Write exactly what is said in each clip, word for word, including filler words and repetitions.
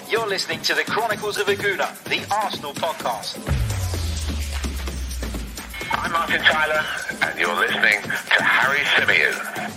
You're listening to the Chronicles of a Gooner, the Arsenal podcast. I'm Martin Tyler, and you're listening to Harry Symeou.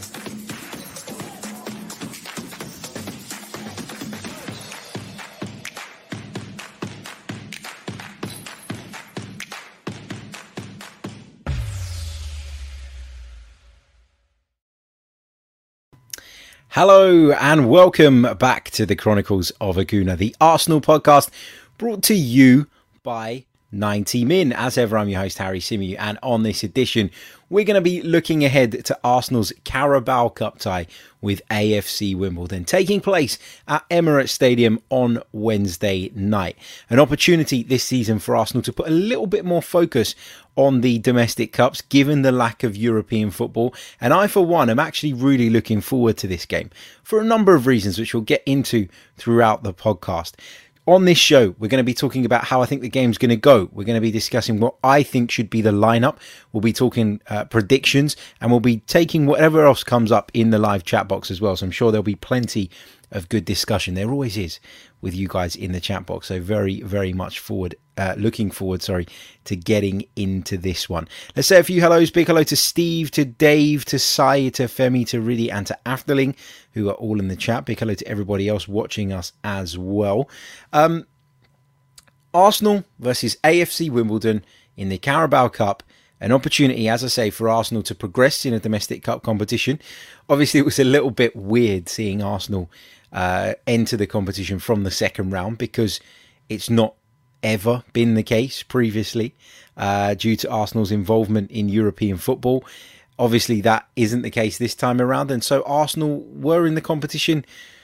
Hello and welcome back to the Chronicles of a Gooner, the Arsenal podcast, brought to you by ninety min. As ever, I'm your host, Harry Symeou, and on this edition, we're going to be looking ahead to Arsenal's Carabao Cup tie with A F C Wimbledon, taking place at Emirates Stadium on Wednesday night. An opportunity this season for Arsenal to put a little bit more focus on the domestic cups, given the lack of European football. And I, for one, am actually really looking forward to this game for a number of reasons, which we'll get into throughout the podcast. On this show, we're going to be talking about how I think the game's going to go. We're going to be discussing what I think should be the lineup. We'll be talking uh, predictions, and we'll be taking whatever else comes up in the live chat box as well. So I'm sure there'll be plenty of good discussion. There always is with you guys in the chat box. So very, very much forward, uh, looking forward, sorry, to getting into this one. Let's say a few hellos. Big hello to Steve, to Dave, to Sai, to Femi, to Ridi, and to Afterling, who are all in the chat. Big hello to everybody else watching us as well. Um, Arsenal versus A F C Wimbledon in the Carabao Cup. An opportunity, as I say, for Arsenal to progress in a domestic cup competition. Obviously, it was a little bit weird seeing Arsenal uh, enter the competition from the second round, because it's not ever been the case previously uh, due to Arsenal's involvement in European football. Obviously, that isn't the case this time around. And so Arsenal were in the competition,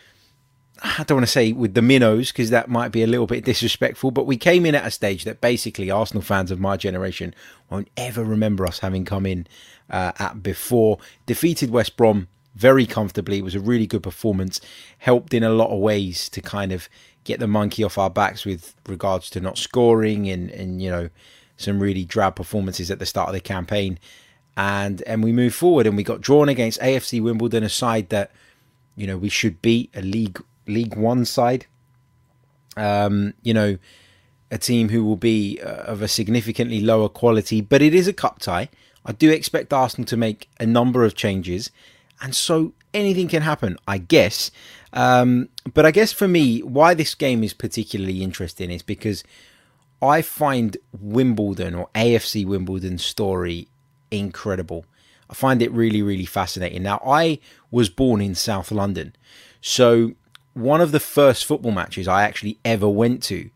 I don't want to say with the minnows, because that might be a little bit disrespectful, but we came in at a stage that basically Arsenal fans of my generation won't ever remember us having come in uh, at before. Defeated West Brom very comfortably. It was a really good performance, helped in a lot of ways to kind of get the monkey off our backs with regards to not scoring and, and you know, some really drab performances at the start of the campaign. And and we moved forward, and we got drawn against A F C Wimbledon, a side that, you know, we should beat, a League League One side. Um, you know, a team who will be uh, of a significantly lower quality, but it is a cup tie. I do expect Arsenal to make a number of changes, and so anything can happen, I guess. Um, but I guess for me, why this game is particularly interesting is because I find Wimbledon, or A F C Wimbledon's story, incredible. I find it really, really fascinating. Now, I was born in South London, so one of the first football matches I actually ever went to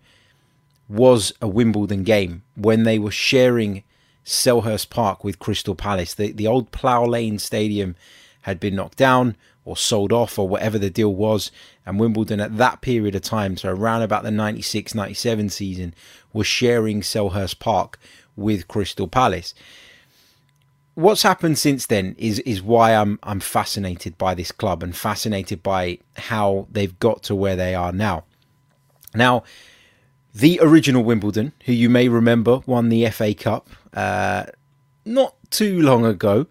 was a Wimbledon game when they were sharing Selhurst Park with Crystal Palace. The, the old Plough Lane Stadium had been knocked down or sold off or whatever the deal was, and Wimbledon at that period of time, so around about the ninety-six ninety-seven season, was sharing Selhurst Park with Crystal Palace. What's happened since then is is why I'm I'm fascinated by this club and fascinated by how they've got to where they are now. Now, the original Wimbledon, who you may remember won the F A Cup uh, not too long ago,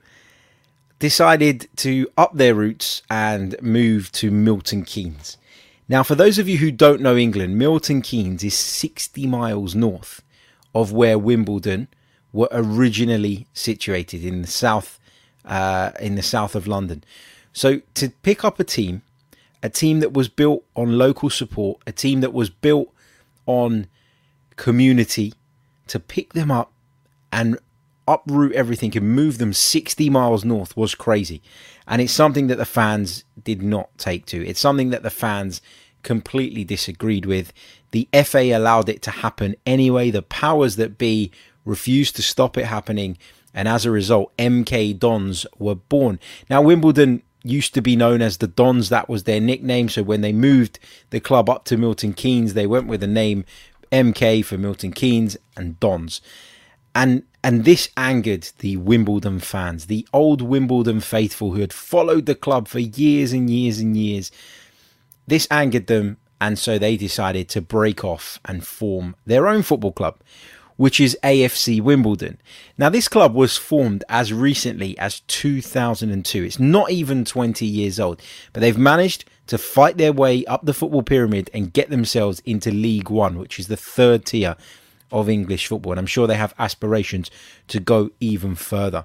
decided to up their roots and move to Milton Keynes. Now, for those of you who don't know England, Milton Keynes is sixty miles north of where Wimbledon were originally situated, in the south, uh, in the south of London. So to pick up a team, a team that was built on local support, a team that was built on community, to pick them up and uproot everything and move them sixty miles north was crazy. And it's something that the fans did not take to. It's something that the fans completely disagreed with. The F A allowed it to happen anyway. The powers that be refused to stop it happening, and as a result, M K Dons were born. Now, Wimbledon used to be known as the Dons. That was their nickname. So when they moved the club up to Milton Keynes, they went with the name M K for Milton Keynes and Dons. And and this angered the Wimbledon fans, the old Wimbledon faithful who had followed the club for years and years and years. This angered them, and so they decided to break off and form their own football club, which is A F C Wimbledon. Now, this club was formed as recently as two thousand two. It's not even twenty years old, but they've managed to fight their way up the football pyramid and get themselves into League One, which is the third tier of English football. And I'm sure they have aspirations to go even further.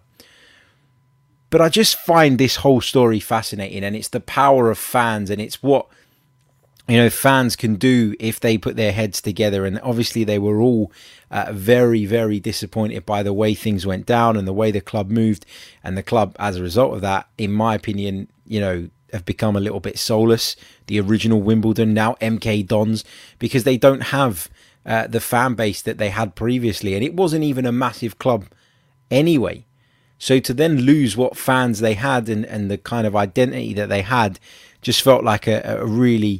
But I just find this whole story fascinating, and it's the power of fans, and it's what, you know, fans can do if they put their heads together. And obviously they were all uh, very, very disappointed by the way things went down and the way the club moved. And the club, as a result of that, in my opinion, you know, have become a little bit soulless. The original Wimbledon, now M K Dons, because they don't have uh, the fan base that they had previously. And it wasn't even a massive club anyway. So to then lose what fans they had and, and the kind of identity that they had just felt like a, a really,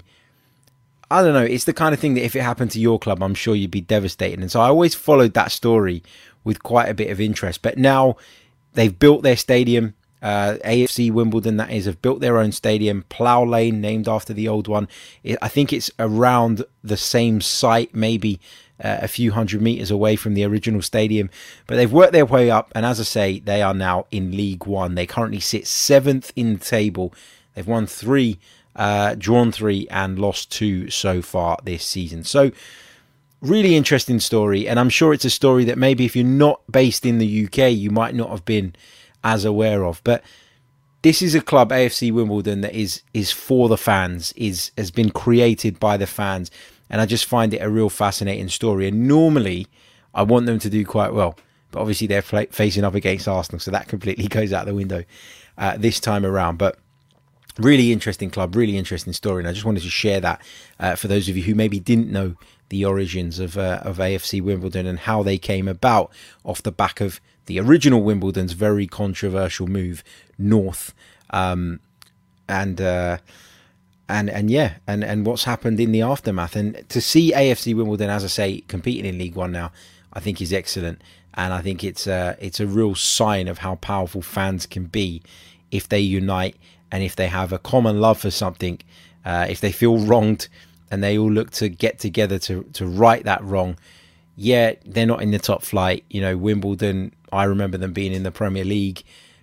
I don't know, it's the kind of thing that if it happened to your club, I'm sure you'd be devastated. And so I always followed that story with quite a bit of interest. But now they've built their stadium, uh, A F C Wimbledon, that is, have built their own stadium, Plough Lane, named after the old one. It, I think it's around the same site, maybe Uh, a few hundred meters away from the original stadium, but they've worked their way up, and as I say, they are now in League One. They currently sit seventh in the table. They've won three, uh, drawn three, and lost two so far this season. So really interesting story, and I'm sure it's a story that maybe if you're not based in the U K, you might not have been as aware of. But this is a club, A F C Wimbledon, that is is for the fans, is has been created by the fans. And I just find it a real fascinating story. And normally, I want them to do quite well. But obviously, they're play- facing up against Arsenal. So that completely goes out the window uh, this time around. But really interesting club, really interesting story. And I just wanted to share that uh, for those of you who maybe didn't know the origins of, uh, of A F C Wimbledon and how they came about off the back of the original Wimbledon's very controversial move north. Um, and... Uh, And and yeah, and, and what's happened in the aftermath. And to see A F C Wimbledon, as I say, competing in League One now, I think is excellent. And I think it's a, it's a real sign of how powerful fans can be if they unite and if they have a common love for something. Uh, if they feel wronged and they all look to get together to, to right that wrong. Yeah, they're not in the top flight. You know, Wimbledon, I remember them being in the Premier League.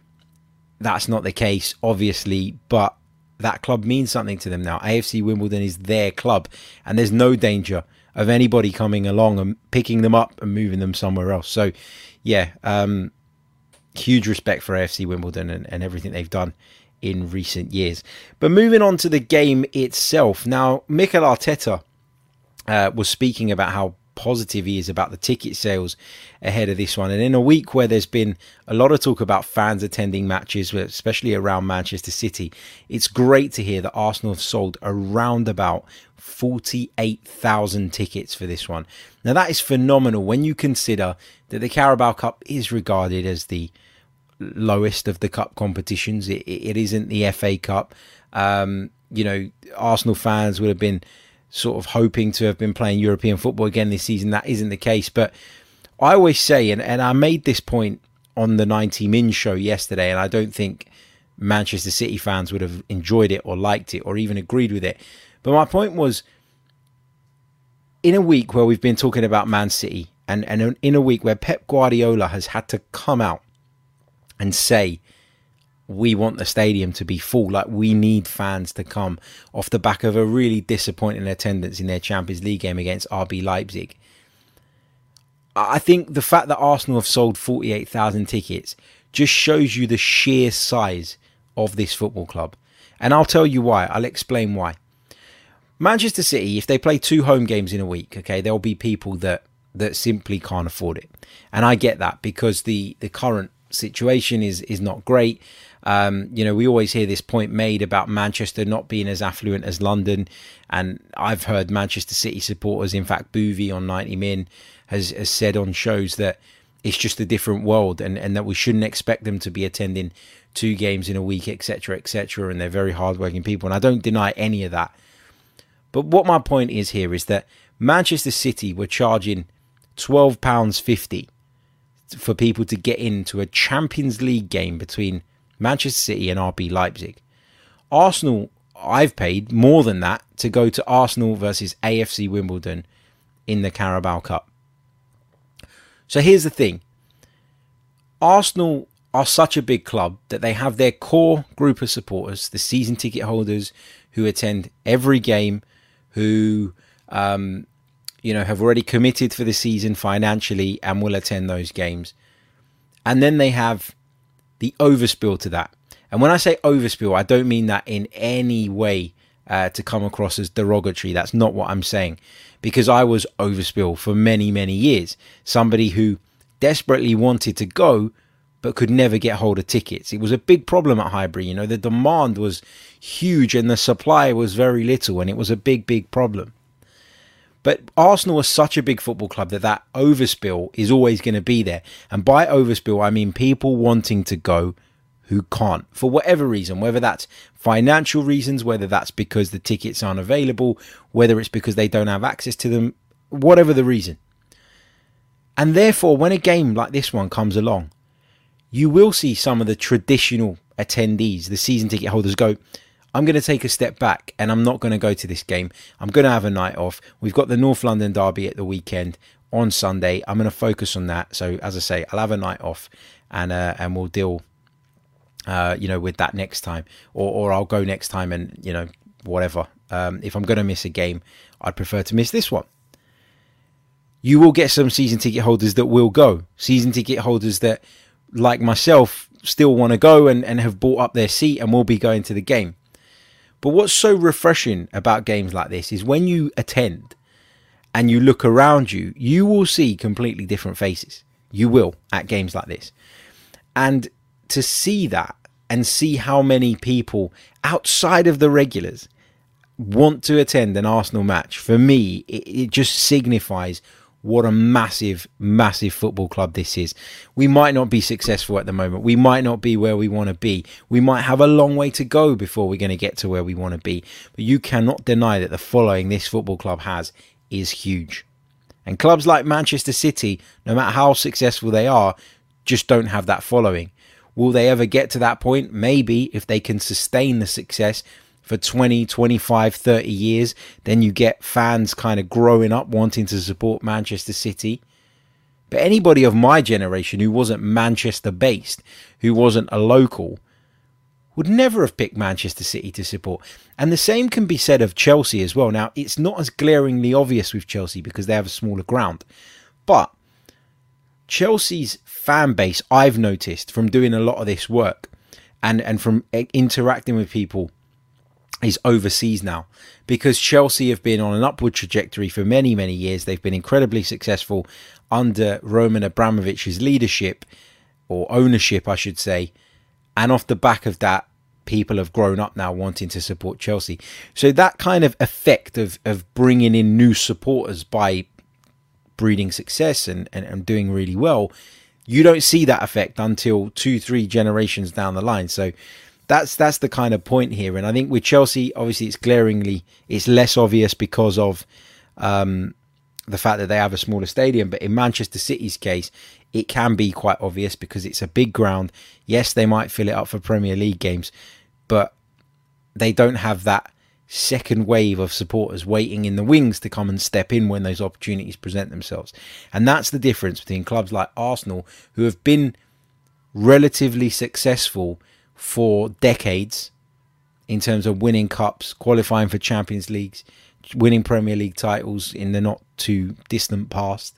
That's not the case, obviously, but that club means something to them now. A F C Wimbledon is their club, and there's no danger of anybody coming along and picking them up and moving them somewhere else. So, yeah, um, huge respect for A F C Wimbledon and, and everything they've done in recent years. But moving on to the game itself. Now, Mikel Arteta uh, was speaking about how positive he is about the ticket sales ahead of this one. And in a week where there's been a lot of talk about fans attending matches, especially around Manchester City, it's great to hear that Arsenal have sold around about forty-eight thousand tickets for this one. Now that is phenomenal when you consider that the Carabao Cup is regarded as the lowest of the cup competitions. It, it isn't the F A Cup. Um, you know, Arsenal fans would have been sort of hoping to have been playing European football again this season. That isn't the case. But I always say, and, and I made this point on the ninety min show yesterday, and I don't think Manchester City fans would have enjoyed it or liked it or even agreed with it. But my point was, in a week where we've been talking about Man City, and, and in a week where Pep Guardiola has had to come out and say, we want the stadium to be full, like we need fans to come, off the back of a really disappointing attendance in their Champions League game against R B Leipzig. I think the fact that Arsenal have sold forty-eight thousand tickets just shows you the sheer size of this football club. And I'll tell you why. I'll explain why. Manchester City, if they play two home games in a week, okay, there'll be people that, that simply can't afford it. And I get that because the, the current situation is, is not great. Um, you know, we always hear this point made about Manchester not being as affluent as London. And I've heard Manchester City supporters, in fact, Boovy on ninety min has, has said on shows that it's just a different world and, and that we shouldn't expect them to be attending two games in a week, et cetera, et cetera. And they're very hardworking people. And I don't deny any of that. But what my point is here is that Manchester City were charging twelve pounds fifty for people to get into a Champions League game between Manchester City and R B Leipzig. Arsenal, I've paid more than that to go to Arsenal versus A F C Wimbledon in the Carabao Cup. So here's the thing. Arsenal are such a big club that they have their core group of supporters, the season ticket holders who attend every game, who um, you know have already committed for the season financially and will attend those games. And then they have the overspill to that. And when I say overspill, I don't mean that in any way uh, to come across as derogatory. That's not what I'm saying. Because I was overspill for many, many years. Somebody who desperately wanted to go, but could never get hold of tickets. It was a big problem at Highbury. You know, the demand was huge and the supply was very little. And it was a big, big problem. But Arsenal is such a big football club that that overspill is always going to be there. And by overspill, I mean people wanting to go who can't for whatever reason, whether that's financial reasons, whether that's because the tickets aren't available, whether it's because they don't have access to them, whatever the reason. And therefore, when a game like this one comes along, you will see some of the traditional attendees, the season ticket holders, go, I'm going to take a step back and I'm not going to go to this game. I'm going to have a night off. We've got the North London derby at the weekend on Sunday. I'm going to focus on that. So as I say, I'll have a night off and uh, and we'll deal, uh, you know, with that next time. Or or I'll go next time and, you know, whatever. Um, if I'm going to miss a game, I'd prefer to miss this one. You will get some season ticket holders that will go. Season ticket holders that, like myself, still want to go and, and have bought up their seat and will be going to the game. But what's so refreshing about games like this is when you attend and you look around you, you will see completely different faces. You will at games like this. And to see that and see how many people outside of the regulars want to attend an Arsenal match, for me, it, it just signifies what a massive, massive football club this is. We might not be successful at the moment. We might not be where we want to be. We might have a long way to go before we're going to get to where we want to be. But you cannot deny that the following this football club has is huge. And clubs like Manchester City, no matter how successful they are, just don't have that following. Will they ever get to that point? Maybe, if they can sustain the success for twenty, twenty-five, thirty years, then you get fans kind of growing up wanting to support Manchester City. But anybody of my generation who wasn't Manchester based, who wasn't a local, would never have picked Manchester City to support. And the same can be said of Chelsea as well. Now, it's not as glaringly obvious with Chelsea because they have a smaller ground. But Chelsea's fan base, I've noticed from doing a lot of this work and, and from interacting with people, is overseas now, because Chelsea have been on an upward trajectory for many, many years. They've been incredibly successful under Roman Abramovich's leadership, or ownership, I should say. And off the back of that, people have grown up now wanting to support Chelsea. So that kind of effect of, of bringing in new supporters by breeding success and, and, and doing really well, you don't see that effect until two, three generations down the line. So That's that's the kind of point here. And I think with Chelsea, obviously it's glaringly, it's less obvious because of um, the fact that they have a smaller stadium. But in Manchester City's case, it can be quite obvious because it's a big ground. Yes, they might fill it up for Premier League games, but they don't have that second wave of supporters waiting in the wings to come and step in when those opportunities present themselves. And that's the difference between clubs like Arsenal, who have been relatively successful for decades in terms of winning cups, qualifying for Champions Leagues, winning Premier League titles in the not too distant past,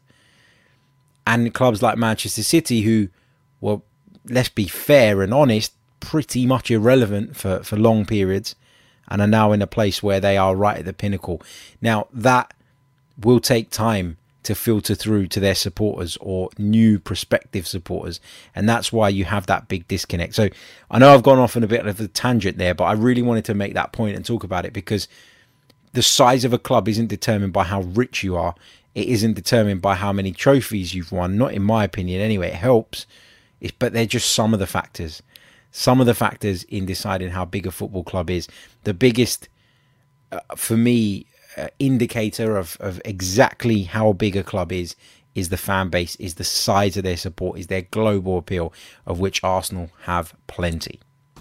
and clubs like Manchester City, who, well, let's be fair and honest, pretty much irrelevant for, for long periods, and are now in a place where they are right at the pinnacle. Now, that will take time to filter through to their supporters or new prospective supporters. And that's why you have that big disconnect. So I know I've gone off on a bit of a tangent there, but I really wanted to make that point and talk about it, because the size of a club isn't determined by how rich you are. It isn't determined by how many trophies you've won. Not in my opinion anyway. It helps, it's, but they're just some of the factors. Some of the factors in deciding how big a football club is. The biggest, uh, for me, Uh, indicator of, of exactly how big a club is, is the fan base, is the size of their support, is their global appeal, of which Arsenal have plenty.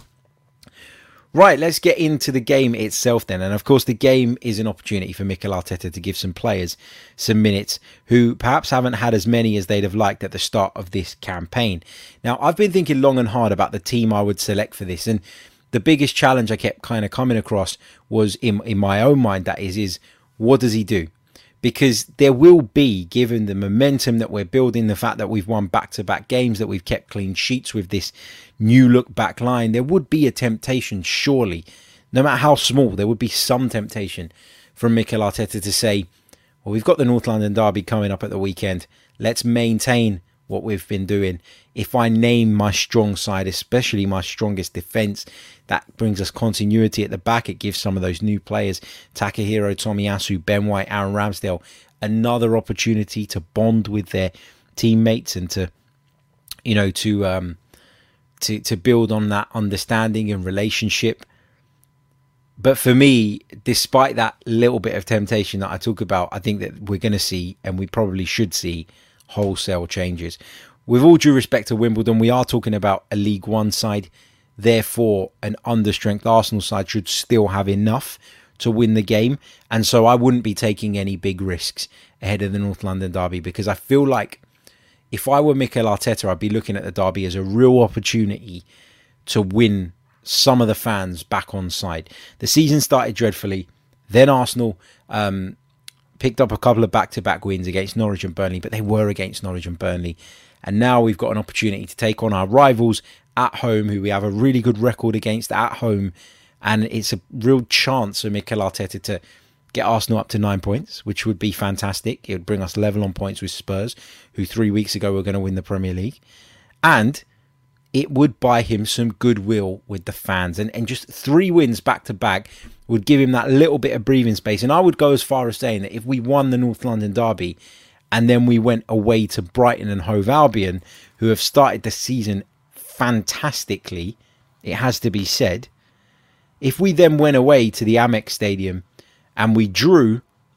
Right, let's get into the game itself then. And of course, the game is an opportunity for Mikel Arteta to give some players some minutes who perhaps haven't had as many as they'd have liked at the start of this campaign. Now, I've been thinking long and hard about the team I would select for this. And the biggest challenge I kept kind of coming across was in in my own mind, that is, is what does he do? Because there will be, given the momentum that we're building, the fact that we've won back-to-back games, that we've kept clean sheets with this new look back line, there would be a temptation, surely, no matter how small, there would be some temptation from Mikel Arteta to say, well, we've got the North London derby coming up at the weekend. Let's maintain what we've been doing. If I name my strong side, especially my strongest defence, that brings us continuity at the back. It gives some of those new players, Takahiro Tomiyasu, Ben White, Aaron Ramsdale, another opportunity to bond with their teammates and to, you know, to um, to to build on that understanding and relationship. But for me, despite that little bit of temptation that I talk about, I think that we're going to see, and we probably should see, wholesale changes. With all due respect to Wimbledon, we are talking about a League One side. Therefore, an understrength Arsenal side should still have enough to win the game. And so I wouldn't be taking any big risks ahead of the North London derby, because I feel like if I were Mikel Arteta, I'd be looking at the derby as a real opportunity to win some of the fans back on side. The season started dreadfully. Then Arsenal um, picked up a couple of back-to-back wins against Norwich and Burnley, but they were against Norwich and Burnley. And now we've got an opportunity to take on our rivals at home, who we have a really good record against at home. And it's a real chance for Mikel Arteta to get Arsenal up to nine points, which would be fantastic. It would bring us level on points with Spurs, who three weeks ago were going to win the Premier League. And it would buy him some goodwill with the fans. And, and just three wins back-to-back would give him that little bit of breathing space. And I would go as far as saying that if we won the North London derby and then we went away to Brighton and Hove Albion, who have started the season fantastically, it has to be said, if we then went away to the Amex Stadium and we drew,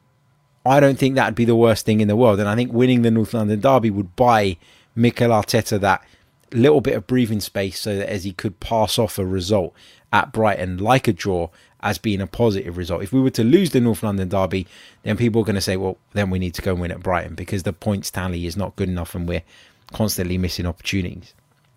I don't think that would be the worst thing in the world. And I think winning the North London derby would buy Mikel Arteta that little bit of breathing space, so that as he could pass off a result at Brighton like a draw as being a positive result. If we were to lose the North London derby, then people are going to say, well, then we need to go and win at Brighton, because the points tally is not good enough and we're constantly missing opportunities.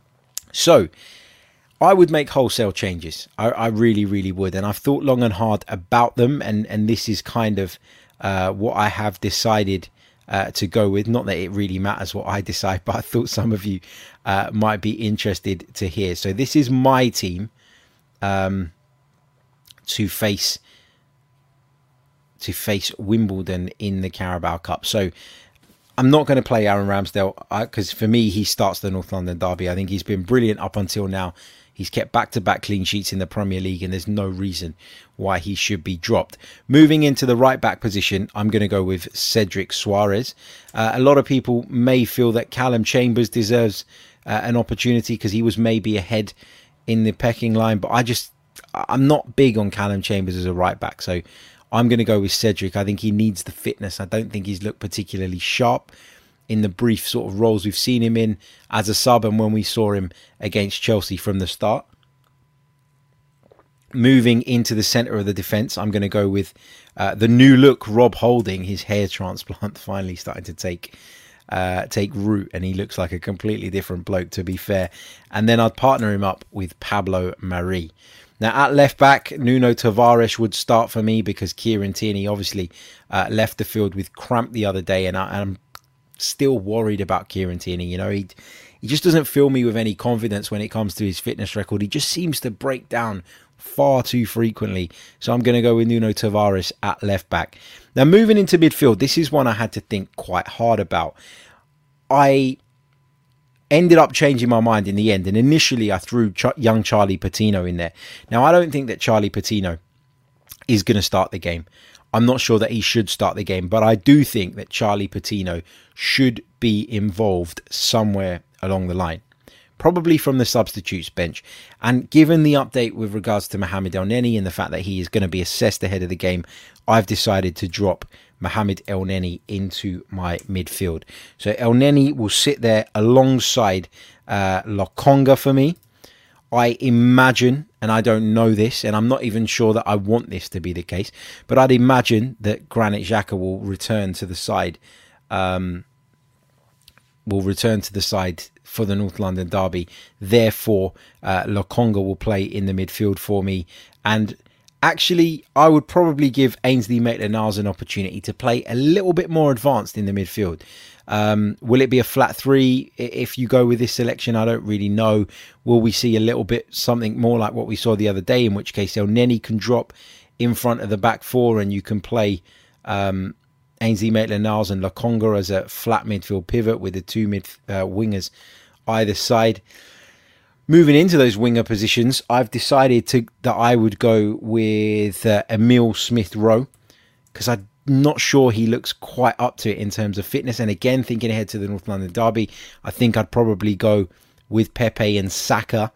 So I would make wholesale changes. I, I really, really would. And I've thought long and hard about them. And, and this is kind of uh, what I have decided uh, to go with. Not that it really matters what I decide, but I thought some of you uh, might be interested to hear. So this is my team um, to face to face Wimbledon in the Carabao Cup. So I'm not going to play Aaron Ramsdale because for me, he starts the North London derby. I think he's been brilliant up until now. He's kept back-to-back clean sheets in the Premier League, and there's no reason why he should be dropped. Moving into the right-back position, I'm going to go with Cedric Soares. Uh, a lot of people may feel that Callum Chambers deserves uh, an opportunity because he was maybe ahead in the pecking line, but I just, I'm not big on Callum Chambers as a right-back, so I'm going to go with Cedric. I think he needs the fitness. I don't think he's looked particularly sharp in the brief sort of roles we've seen him in as a sub and when we saw him against Chelsea from the start. Moving into the centre of the defence, I'm going to go with uh, the new look Rob Holding. His hair transplant finally starting to take uh, take root, and he looks like a completely different bloke, to be fair. And then I'd partner him up with Pablo Mari. Now, at left-back, Nuno Tavares would start for me because Kieran Tierney obviously uh, left the field with cramp the other day, and I, I'm still worried about Kieran Tierney. You know, he he just doesn't fill me with any confidence when it comes to his fitness record. He just seems to break down far too frequently. So I'm going to go with Nuno Tavares at left-back. Now, moving into midfield, this is one I had to think quite hard about. I ended up changing my mind in the end, and initially I threw Ch- young Charlie Patino in there. Now, I don't think that Charlie Patino is going to start the game. I'm not sure that he should start the game, but I do think that Charlie Patino should be involved somewhere along the line, probably from the substitutes bench. And given the update with regards to Mohamed Elneny and the fact that he is going to be assessed ahead of the game, I've decided to drop Mohamed Elneny into my midfield. So Elneny will sit there alongside uh, Lokonga for me. I imagine, and I don't know this, and I'm not even sure that I want this to be the case, but I'd imagine that Granit Xhaka will return to the side um, will return to the side for the North London derby. Therefore, uh, Lokonga will play in the midfield for me. And actually, I would probably give Ainsley Maitland-Niles an opportunity to play a little bit more advanced in the midfield. Um, will it be a flat three if you go with this selection? I don't really know. Will we see a little bit something more like what we saw the other day, in which case El Neni can drop in front of the back four and you can play um, Ainsley Maitland-Niles and Lokonga as a flat midfield pivot with the two mid uh, wingers either side. Moving into those winger positions, I've decided to that I would go with uh, Emile Smith-Rowe, because I'm not sure he looks quite up to it in terms of fitness. And again, thinking ahead to the North London derby, I think I'd probably go with Pepe and Saka.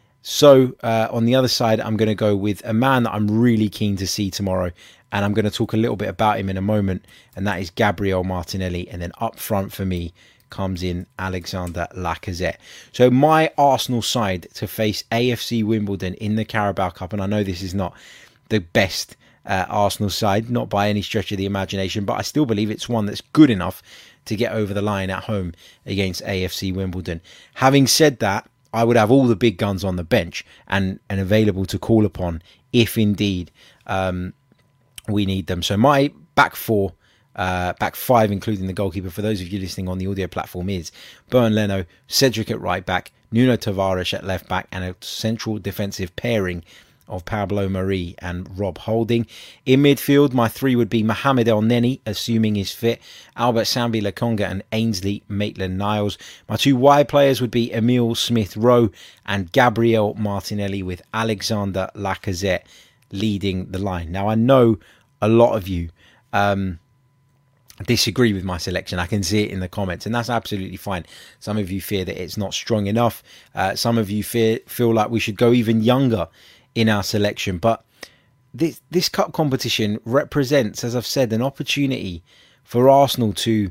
So uh, on the other side, I'm going to go with a man that I'm really keen to see tomorrow, and I'm going to talk a little bit about him in a moment, and that is Gabriel Martinelli. And then up front for me comes in Alexander Lacazette. So my Arsenal side to face A F C Wimbledon in the Carabao Cup, and I know this is not the best uh, Arsenal side, not by any stretch of the imagination, but I still believe it's one that's good enough to get over the line at home against A F C Wimbledon. Having said that, I would have all the big guns on the bench and, and available to call upon if indeed um, we need them. So my back four, Uh, back five, including the goalkeeper, for those of you listening on the audio platform, is Bernd Leno, Cedric at right back, Nuno Tavares at left back, and a central defensive pairing of Pablo Mari and Rob Holding. In midfield, my three would be Mohamed El Neni, assuming he's fit, Albert Sambi Lokonga, and Ainsley Maitland-Niles. My two wide players would be Emile Smith-Rowe and Gabriel Martinelli, with Alexander Lacazette leading the line. Now, I know a lot of you um, disagree with my selection. I can see it in the comments, and that's absolutely fine. Some of you fear that it's not strong enough. Uh, some of you fear, feel like we should go even younger in our selection. But this this cup competition represents, as I've said, an opportunity for Arsenal to,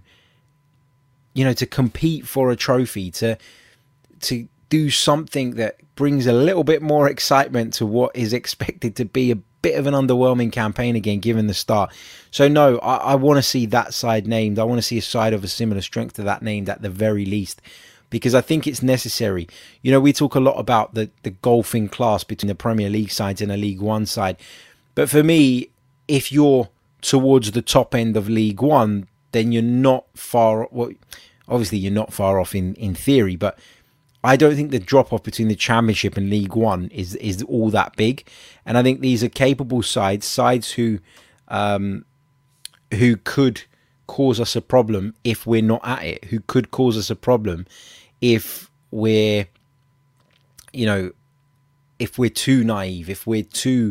you know, to compete for a trophy, to to do something that brings a little bit more excitement to what is expected to be a bit of an underwhelming campaign again, given the start. So no, I, I want to see that side named. I want to see a side of a similar strength to that named at the very least, because I think it's necessary. You know, we talk a lot about the, the golfing class between the Premier League sides and a League One side. But for me, if you're towards the top end of League One, then you're not far, well, obviously you're not far off in, in theory, but I don't think the drop-off between the Championship and League One is is all that big. And I think these are capable sides, sides who um, who could cause us a problem if we're not at it, who could cause us a problem if we're, you know, if we're too naive, if we're too,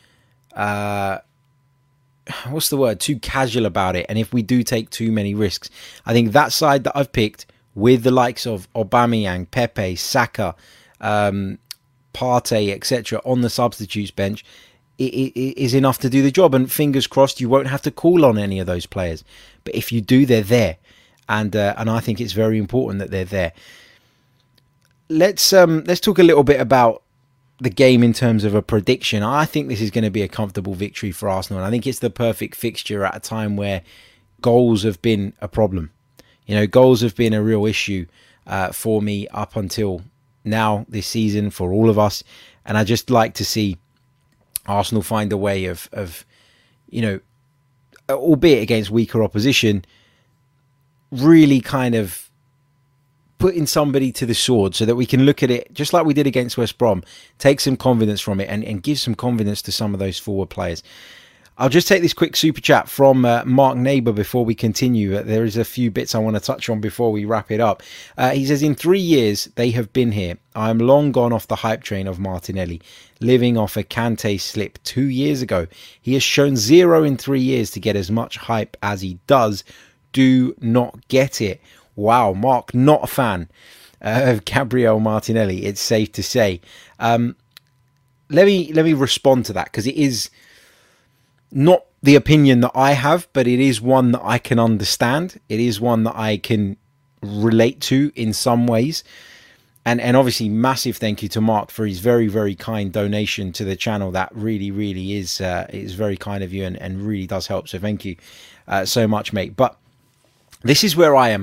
uh, what's the word, too casual about it, and if we do take too many risks. I think that side that I've picked, with the likes of Aubameyang, Pepe, Saka, um, Partey, et cetera on the substitutes bench, it, it is enough to do the job. And fingers crossed, you won't have to call on any of those players. But if you do, they're there, and uh, and I think it's very important that they're there. Let's um let's talk a little bit about the game in terms of a prediction. I think this is going to be a comfortable victory for Arsenal, and I think it's the perfect fixture at a time where goals have been a problem. You know, goals have been a real issue uh, for me up until now this season, for all of us. And I just like to see Arsenal find a way of, of, you know, albeit against weaker opposition, really kind of putting somebody to the sword so that we can look at it just like we did against West Brom, take some confidence from it and, and give some confidence to some of those forward players. I'll just take this quick super chat from uh, Mark Neighbour before we continue. Uh, there is a few bits I want to touch on before we wrap it up. Uh, he says, in three years they have been here. I am long gone off the hype train of Martinelli, living off a Kante slip two years ago. He has shown zero in three years to get as much hype as he does. Do not get it. Wow, Mark, not a fan uh, of Gabriel Martinelli, it's safe to say. Um, let me let me respond to that, because it is not the opinion that I have, but it is one that I can understand. It is one that I can relate to in some ways. And and obviously, massive thank you to Mark for his very, very kind donation to the channel. That really, really is uh, is very kind of you, and, and really does help. So thank you uh, so much, mate. But this is where I am at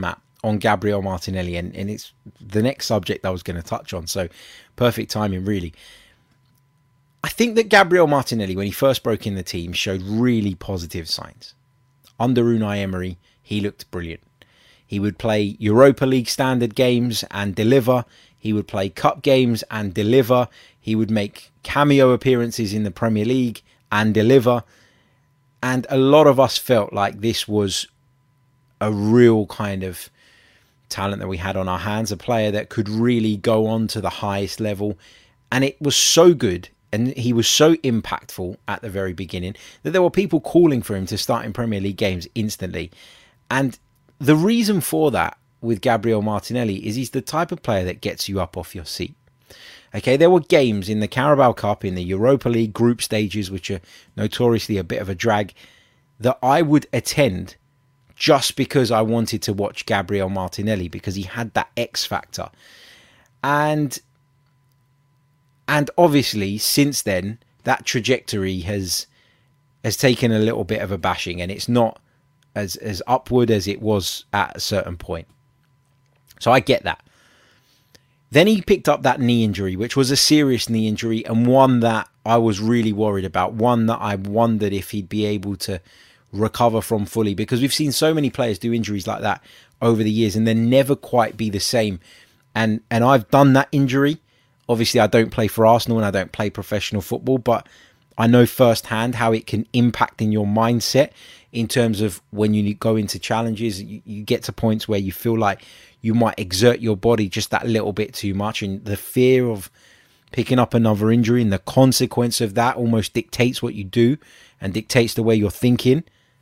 on Gabriel Martinelli, and, and it's the next subject I was going to touch on. So perfect timing, really. I think that Gabriel Martinelli, when he first broke in the team, showed really positive signs. Under Unai Emery, he looked brilliant. He would play Europa League standard games and deliver. He would play cup games and deliver. He would make cameo appearances in the Premier League and deliver. And a lot of us felt like this was a real kind of talent that we had on our hands, a player that could really go on to the highest level. And it was so good, and he was so impactful at the very beginning, that there were people calling for him to start in Premier League games instantly. And the reason for that with Gabriel Martinelli is he's the type of player that gets you up off your seat. Okay, there were games in the Carabao Cup, in the Europa League group stages, which are notoriously a bit of a drag, that I would attend just because I wanted to watch Gabriel Martinelli, because he had that X factor. And and obviously, since then, that trajectory has has taken a little bit of a bashing, and it's not as, as upward as it was at a certain point. So I get that. Then he picked up that knee injury, which was a serious knee injury, and one that I was really worried about, one that I wondered if he'd be able to recover from fully, because we've seen so many players do injuries like that over the years and then never quite be the same. And and I've done that injury. Obviously, I don't play for Arsenal and I don't play professional football, but I know firsthand how it can impact in your mindset in terms of when you go into challenges. You, you get to points where you feel like you might exert your body just that little bit too much, and the fear of picking up another injury and the consequence of that almost dictates what you do and dictates the way you're thinking.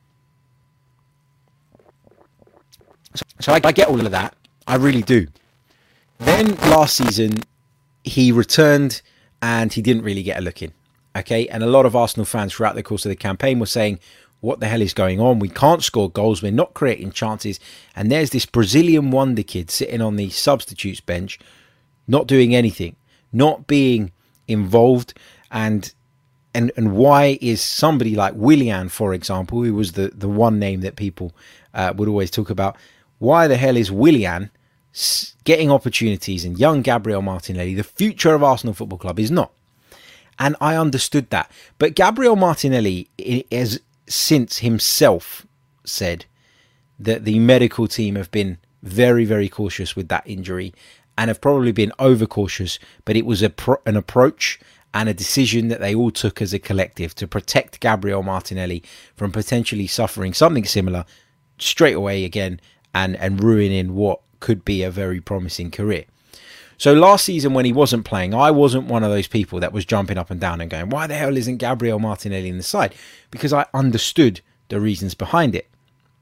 So, so I, I get all of that. I really do. Then last season, he returned and he didn't really get a look in. Okay, and a lot of Arsenal fans throughout the course of the campaign were saying, what the hell is going on? We can't score goals. We're not creating chances. And there's this Brazilian wonder kid sitting on the substitutes bench, not doing anything, not being involved. And and and why is somebody like Willian, for example, who was the, the one name that people uh, would always talk about, why the hell is Willian getting opportunities and young Gabriel Martinelli, the future of Arsenal Football Club, is not? And I understood that. But Gabriel Martinelli has since himself said that the medical team have been very, very cautious with that injury and have probably been overcautious, but it was a pro- an approach and a decision that they all took as a collective to protect Gabriel Martinelli from potentially suffering something similar straight away again and, and ruining what could be a very promising career. So last season when he wasn't playing, I wasn't one of those people that was jumping up and down and going, why the hell isn't Gabriel Martinelli in the side? Because I understood the reasons behind it.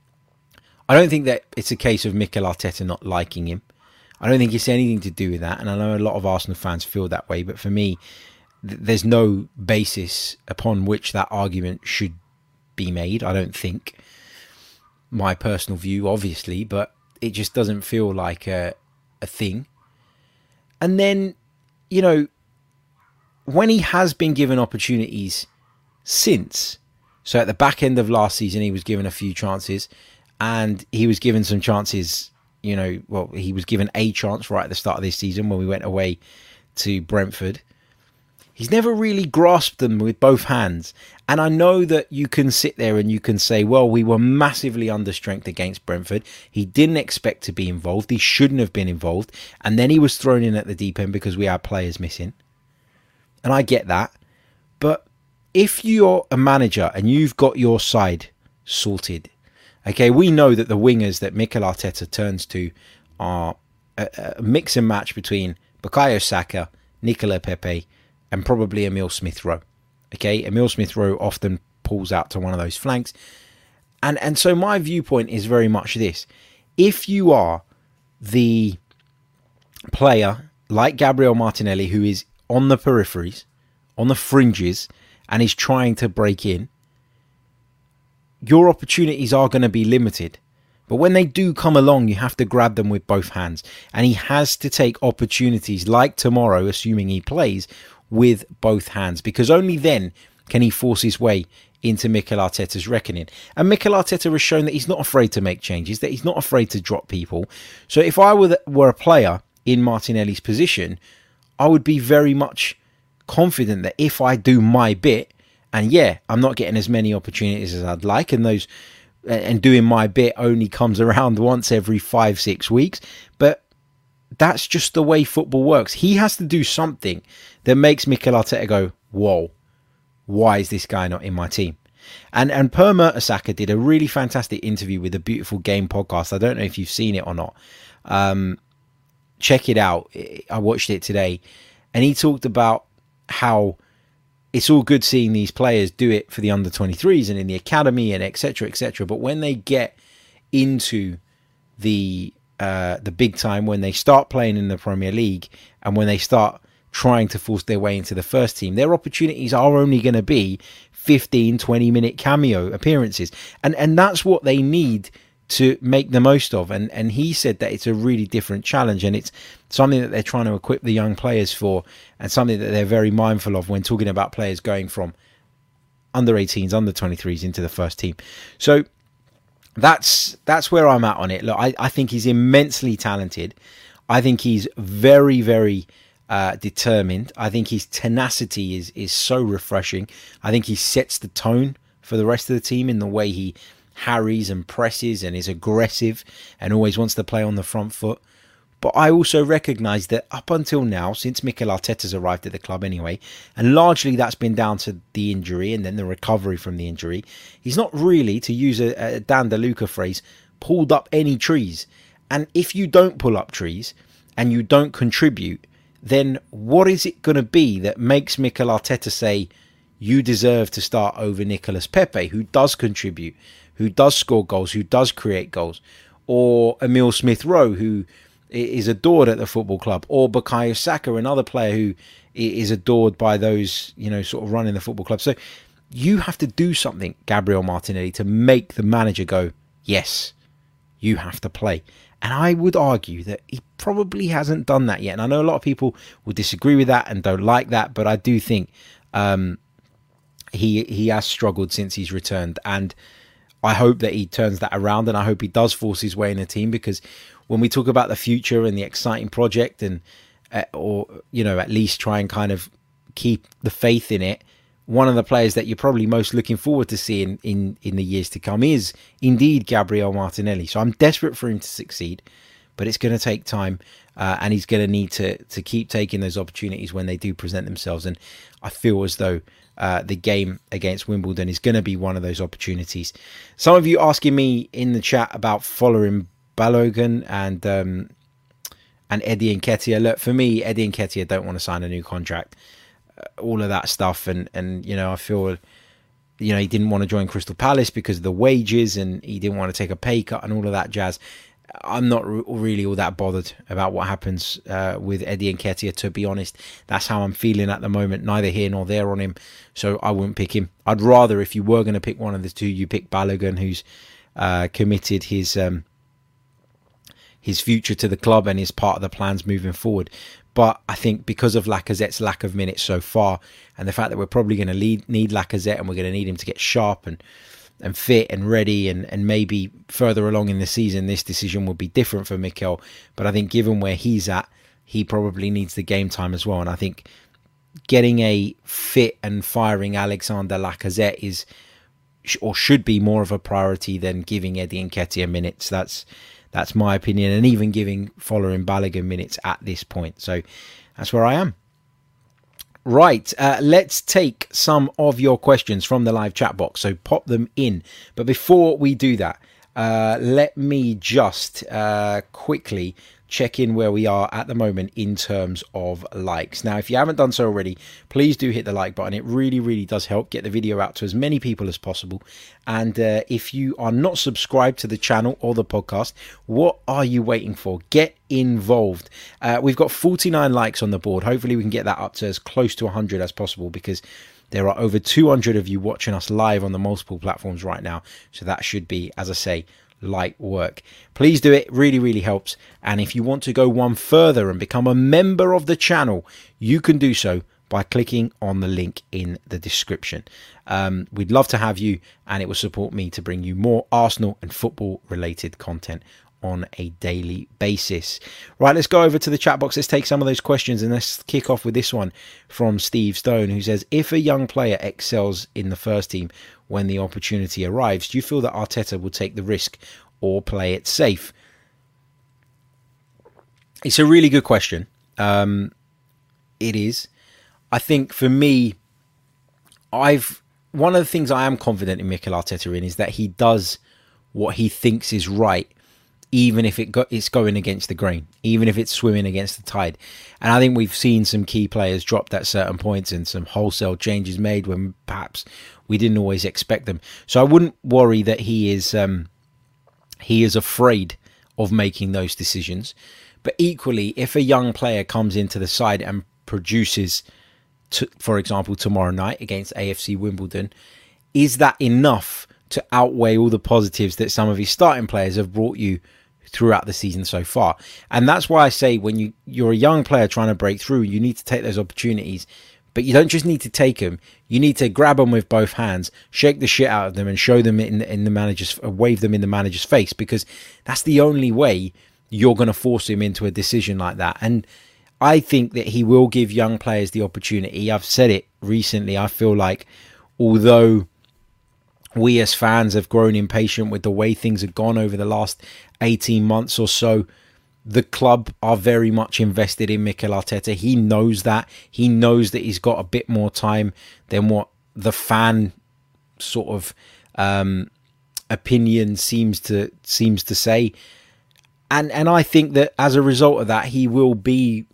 I don't think that it's a case of Mikel Arteta not liking him. I don't think it's anything to do with that. And I know a lot of Arsenal fans feel that way. But for me, th- there's no basis upon which that argument should be made. I don't think. My personal view, obviously, but it just doesn't feel like a, a thing. And then, you know, when he has been given opportunities since, so at the back end of last season, he was given a few chances and he was given some chances, you know, well, he was given a chance right at the start of this season when we went away to Brentford. He's never really grasped them with both hands. And I know that you can sit there and you can say, well, we were massively understrength against Brentford. He didn't expect to be involved. He shouldn't have been involved. And then he was thrown in at the deep end because we had players missing. And I get that. But if you're a manager and you've got your side sorted, okay, we know that the wingers that Mikel Arteta turns to are a, a mix and match between Bukayo Saka, Nicola Pepe, and probably Emile Smith-Rowe. Okay, Emile Smith-Rowe often pulls out to one of those flanks. And and so my viewpoint is very much this. If you are the player like Gabriel Martinelli, who is on the peripheries, on the fringes, and is trying to break in, your opportunities are going to be limited. But when they do come along, you have to grab them with both hands. And he has to take opportunities like tomorrow, assuming he plays, with both hands, because only then can he force his way into Mikel Arteta's reckoning. And Mikel Arteta has shown that he's not afraid to make changes, that he's not afraid to drop people. So if I were, the, were a player in Martinelli's position, I would be very much confident that if I do my bit, and yeah, I'm not getting as many opportunities as I'd like, and those and doing my bit only comes around once every five, six weeks, but that's just the way football works. He has to do something that makes Mikel Arteta go, whoa, why is this guy not in my team? And and Per Mertesacker did a really fantastic interview with the Beautiful Game podcast. I don't know if you've seen it or not. Um, check it out. I watched it today. And he talked about how it's all good seeing these players do it for the under twenty-threes and in the academy and et cetera, et cetera. But when they get into the uh, the big time, when they start playing in the Premier League and when they start trying to force their way into the first team, their opportunities are only going to be fifteen, twenty minute cameo appearances. And and that's what they need to make the most of. And and he said that it's a really different challenge, and it's something that they're trying to equip the young players for, and something that they're very mindful of when talking about players going from under eighteens, under twenty-threes into the first team. So that's that's where I'm at on it. Look, I, I think he's immensely talented. I think he's very, very uh, determined. I think his tenacity is is so refreshing. I think he sets the tone for the rest of the team in the way he harries and presses and is aggressive and always wants to play on the front foot. But I also recognise that up until now, since Mikel Arteta's arrived at the club anyway, and largely that's been down to the injury and then the recovery from the injury, he's not really, to use a, a Dan DeLuca phrase, pulled up any trees. And if you don't pull up trees and you don't contribute, then what is it going to be that makes Mikel Arteta say, you deserve to start over Nicolas Pepe, who does contribute, who does score goals, who does create goals, or Emile Smith-Rowe, who is adored at the football club, or Bukayo Saka, another player who is adored by those, you know, sort of running the football club. So you have to do something, Gabriel Martinelli, to make the manager go, yes, you have to play. And I would argue that he probably hasn't done that yet. And I know a lot of people will disagree with that and don't like that, but I do think um, he he has struggled since he's returned. And I hope that he turns that around, and I hope he does force his way in the team, because when we talk about the future and the exciting project, and uh, or you know, at least try and kind of keep the faith in it, one of the players that you're probably most looking forward to seeing in in the years to come is indeed Gabriel Martinelli. So I'm desperate for him to succeed, but it's going to take time, uh, and he's going to need to to keep taking those opportunities when they do present themselves. And I feel as though Uh, the game against Wimbledon is going to be one of those opportunities. Some of you asking me in the chat about following Balogun and um, and Eddie Nketiah. Look, for me, Eddie Nketiah don't want to sign a new contract. Uh, all of that stuff, and and you know, I feel, you know, he didn't want to join Crystal Palace because of the wages, and he didn't want to take a pay cut and all of that jazz. I'm not re- really all that bothered about what happens uh, with Eddie Nketiah, to be honest. That's how I'm feeling at the moment, neither here nor there on him, so I wouldn't pick him. I'd rather, if you were going to pick one of the two, you pick Balogun, who's uh, committed his um, his future to the club and is part of the plans moving forward. But I think because of Lacazette's lack of minutes so far, and the fact that we're probably going to lead, need Lacazette, and we're going to need him to get sharp and and fit and ready, and, and maybe further along in the season, this decision will be different for Mikel. But I think given where he's at, he probably needs the game time as well. And I think getting a fit and firing Alexander Lacazette is, or should be, more of a priority than giving Eddie Nketiah minutes. That's that's my opinion, and even giving following Balogun minutes at this point. So that's where I am. Right, uh, let's take some of your questions from the live chat box, so pop them in. But before we do that, uh, let me just uh, quickly check in where we are at the moment in terms of likes. Now, if you haven't done so already, please do hit the like button. It really, really does help get the video out to as many people as possible. And uh, if you are not subscribed to the channel or the podcast, what are you waiting for? Get involved. Uh, we've got forty-nine likes on the board. Hopefully we can get that up to as close to one hundred as possible, because there are over two hundred of you watching us live on the multiple platforms right now. So that should be, as I say, light work. Please do it. Really, really helps. And if you want to go one further and become a member of the channel, you can do so by clicking on the link in the description. Um, we'd love to have you, and it will support me to bring you more Arsenal and football related content on a daily basis. Right, let's go over to the chat box. Let's take some of those questions, and let's kick off with this one from Steve Stone, who says, if a young player excels in the first team when the opportunity arrives, do you feel that Arteta will take the risk or play it safe? It's a really good question. Um, it is. I think for me, I've one of the things I am confident in Mikel Arteta in is that he does what he thinks is right, even if it go, it's going against the grain, even if it's swimming against the tide. And I think we've seen some key players dropped at certain points and some wholesale changes made when perhaps we didn't always expect them. So I wouldn't worry that he is um, he is afraid of making those decisions. But equally, if a young player comes into the side and produces, to, for example, tomorrow night against A F C Wimbledon, is that enough to outweigh all the positives that some of his starting players have brought you throughout the season so far? And that's why I say when you, you're a young player trying to break through, you need to take those opportunities. But you don't just need to take them. You need to grab them with both hands, shake the shit out of them, and show them in, in the manager's, wave them in the manager's face, because that's the only way you're going to force him into a decision like that. And I think that he will give young players the opportunity. I've said it recently. I feel like although we as fans have grown impatient with the way things have gone over the last eighteen months or so, the club are very much invested in Mikel Arteta. He knows that. He knows that he's got a bit more time than what the fan sort of um, opinion seems to seems to say. And and I think that as a result of that, he will be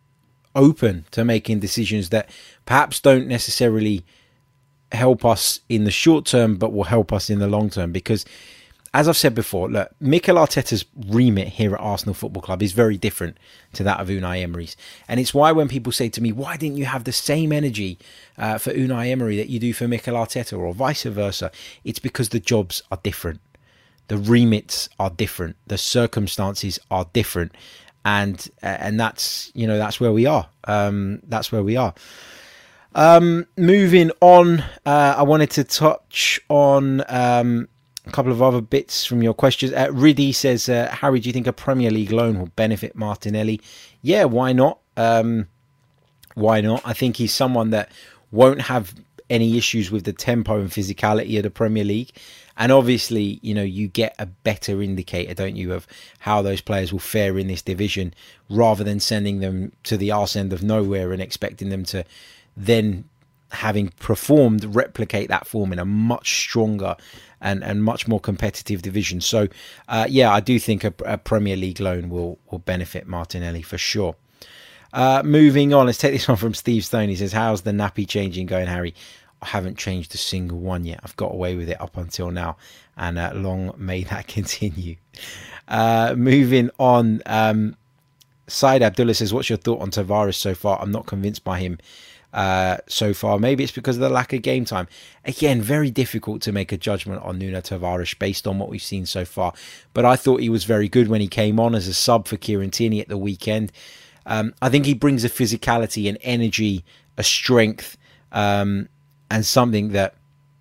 open to making decisions that perhaps don't necessarily help us in the short term, but will help us in the long term. Because, as I've said before, look, Mikel Arteta's remit here at Arsenal Football Club is very different to that of Unai Emery's. And it's why when people say to me, why didn't you have the same energy uh, for Unai Emery that you do for Mikel Arteta, or vice versa? It's because the jobs are different. The remits are different. The circumstances are different. And and that's, you know, that's where we are. Um, that's where we are. Um, moving on, uh, I wanted to touch on um, a couple of other bits from your questions. Uh, Riddy says, uh, Harry, do you think a Premier League loan will benefit Martinelli? Yeah, why not? Um, why not? I think he's someone that won't have any issues with the tempo and physicality of the Premier League. And obviously, you know, you get a better indicator, don't you, of how those players will fare in this division, rather than sending them to the arse end of nowhere and expecting them to then, having performed, replicate that form in a much stronger and, and much more competitive division. So, uh, yeah, I do think a, a Premier League loan will, will benefit Martinelli for sure. Uh, moving on, let's take this one from Steve Stone. He says, how's the nappy changing going, Harry? I haven't changed a single one yet. I've got away with it up until now, and uh, long may that continue. Uh, moving on, um, Said Abdullah says, what's your thought on Tavares so far? I'm not convinced by him uh, so far. Maybe it's because of the lack of game time. Again, very difficult to make a judgment on Nuno Tavares based on what we've seen so far. But I thought he was very good when he came on as a sub for Kieran Tierney at the weekend. Um, I think he brings a physicality, an energy, a strength, um, and something that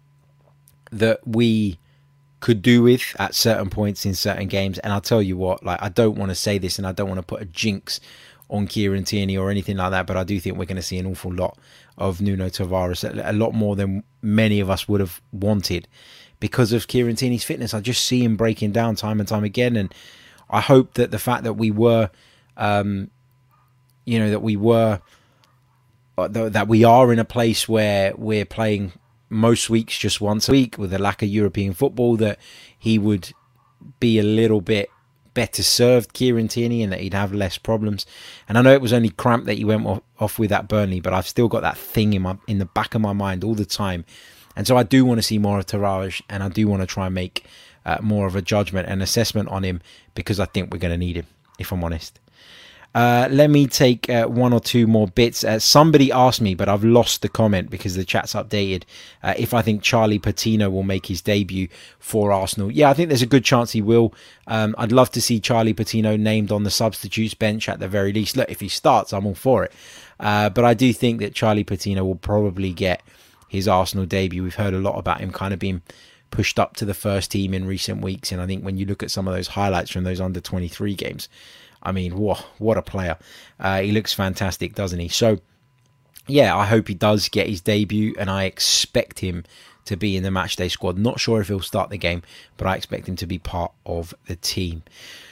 that we could do with at certain points in certain games. And I'll tell you what, like, I don't want to say this and I don't want to put a jinx on Kieran Tierney or anything like that, but I do think we're going to see an awful lot of Nuno Tavares, a lot more than many of us would have wanted because of Kieran Tierney's fitness. I just see him breaking down time and time again, and I hope that the fact that we were, um, you know, that we were, that we are in a place where we're playing most weeks just once a week with a lack of European football, that he would be a little bit better served, Kieran Tierney, and that he'd have less problems. And I know it was only cramp that he went off with at Burnley, but I've still got that thing in my in the back of my mind all the time. And so I do want to see more of Tavares, and I do want to try and make uh, more of a judgment and assessment on him, because I think we're going to need him, if I'm honest. Uh, let me take uh, one or two more bits. Uh, somebody asked me, but I've lost the comment because the chat's updated, uh, if I think Charlie Patino will make his debut for Arsenal. Yeah, I think there's a good chance he will. Um, I'd love to see Charlie Patino named on the substitutes bench at the very least. Look, if he starts, I'm all for it. Uh, but I do think that Charlie Patino will probably get his Arsenal debut. We've heard a lot about him kind of being pushed up to the first team in recent weeks, and I think when you look at some of those highlights from those under twenty-three games, I mean, whoa, what a player. Uh, he looks fantastic, doesn't he? So yeah, I hope he does get his debut, and I expect him to be in the matchday squad. Not sure if he'll start the game, but I expect him to be part of the team.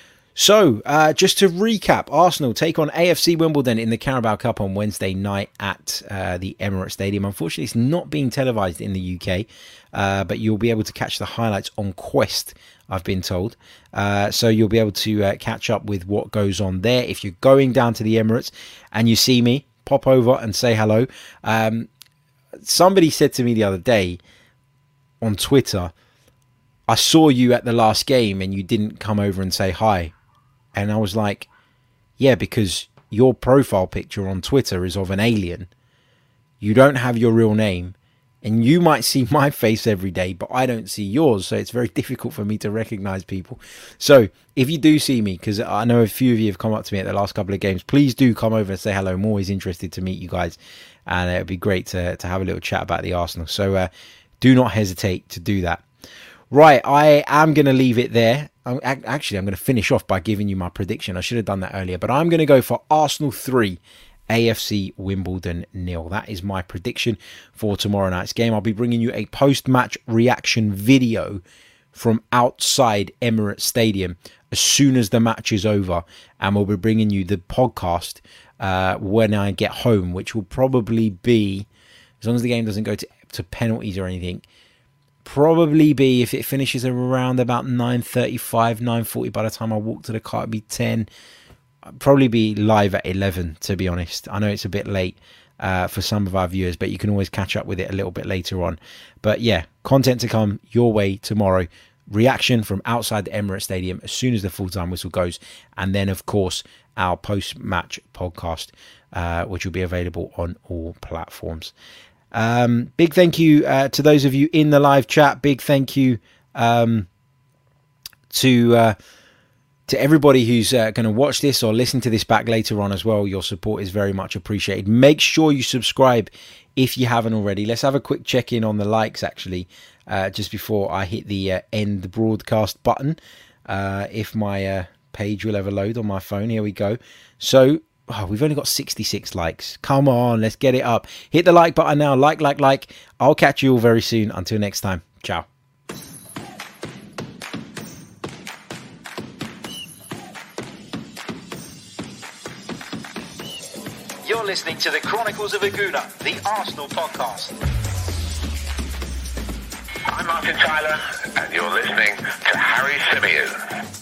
So, uh, just to recap, Arsenal take on A F C Wimbledon in the Carabao Cup on Wednesday night at uh, the Emirates Stadium. Unfortunately, it's not being televised in the U K, uh, but you'll be able to catch the highlights on Quest, I've been told. Uh, so you'll be able to uh, catch up with what goes on there. If you're going down to the Emirates and you see me, pop over and say hello. Um, somebody said to me the other day on Twitter, I saw you at the last game and you didn't come over and say hi. And I was like, yeah, because your profile picture on Twitter is of an alien. You don't have your real name. And you might see my face every day, but I don't see yours. So it's very difficult for me to recognize people. So if you do see me, because I know a few of you have come up to me at the last couple of games, please do come over and say hello. I'm always interested to meet you guys. And it would be great to, to have a little chat about the Arsenal. So uh, do not hesitate to do that. Right, I am going to leave it there. I'm, actually, I'm going to finish off by giving you my prediction. I should have done that earlier, but I'm going to go for Arsenal three, A F C Wimbledon nil. That is my prediction for tomorrow night's game. I'll be bringing you a post-match reaction video from outside Emirates Stadium as soon as the match is over, and we'll be bringing you the podcast uh, when I get home, which will probably be, as long as the game doesn't go to, to penalties or anything, probably be, if it finishes around about nine thirty-five, nine forty by the time I walk to the car, it'll be ten. I'll probably be live at eleven, to be honest. I know it's a bit late uh, for some of our viewers, but you can always catch up with it a little bit later on. But yeah, content to come your way tomorrow. Reaction from outside the Emirates Stadium as soon as the full-time whistle goes. And then, of course, our post-match podcast, uh, which will be available on all platforms. Um, big thank you uh, to those of you in the live chat. Big thank you um, to uh, to everybody who's uh, going to watch this or listen to this back later on as well. Your support is very much appreciated. Make sure you subscribe if you haven't already. Let's have a quick check-in on the likes, actually, uh, just before I hit the uh, end the broadcast button. Uh, if my uh, page will ever load on my phone. Here we go. So, oh, we've only got sixty-six likes. Come on, let's get it up. Hit the like button now. Like, like, like. I'll catch you all very soon. Until next time. Ciao. You're listening to the Chronicles of Aguna, the Arsenal podcast. I'm Martin Tyler, and you're listening to Harry Symeou.